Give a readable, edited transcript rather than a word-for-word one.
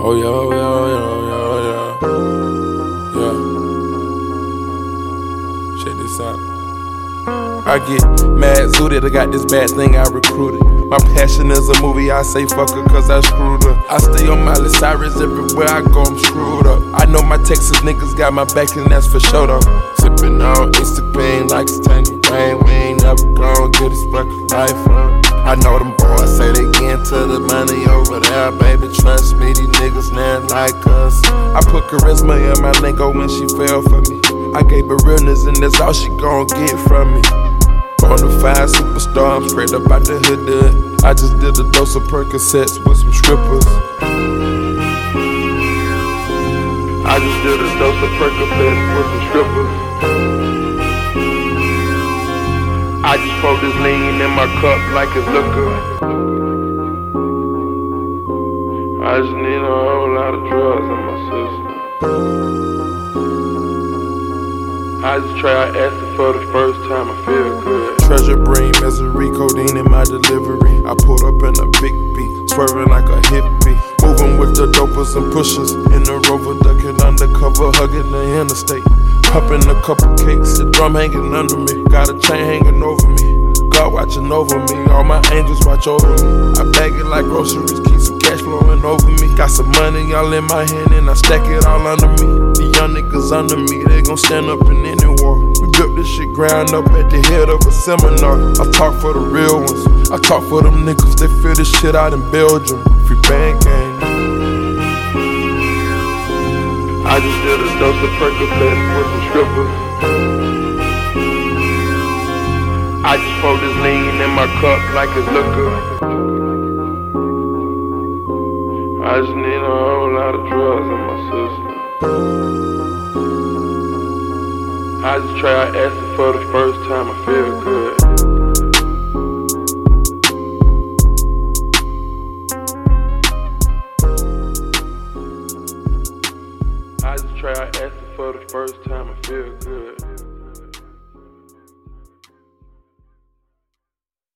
Oh yeah, oh yeah, oh yeah, oh yeah, yeah. Check this out. I get mad zooted, I got this bad thing I recruited. My passion is a movie, I say fuck her cause I screwed up. I stay on Miley Cyrus everywhere I go, I'm screwed up. I know my Texas niggas got my back and that's for sure though. Sippin' on Instagram like it's Tangerine. We ain't never gon' get this fucking life up. I know them boys say they get into the money over there, baby. Trust me, these niggas not like us. I put charisma in my lingo when she fell for me. I gave her realness and that's all she gon' get from me. Bonafide superstar, I'm straight up out the hood. I just did a dose of Percocets with some strippers. I just did a dose of Percocets with some strippers. I just pour this lean in my cup like it's liquor. I just need a whole lot of drugs in my system. I just try acid for the first time, I feel good. Treasure bring misery, codeine in my delivery. I pulled up in a big beat, swerving like a hippie. Moving with the dopers and pushers in the Rover, ducking undercover, hugging the interstate. Popping a couple cakes, the drum hanging under me. Got a chain hanging over me, God watching over me. All my angels watch over me. I bag it like groceries, keep some cash flowing over me. Got some money all in my hand and I stack it all under me. The young niggas under me, they gon' stand up in any war. We built this shit ground up at the head of a seminar. I talk for the real ones, I talk for them niggas. They feel this shit out in Belgium. Free band gang. I just did a dose of Percocets with some strippers. I just pour this lean in my cup like it's liquor. I just need a whole lot of drugs in my system. I just try acid for the first time, I feel good. I just try acid for the first time, I feel good.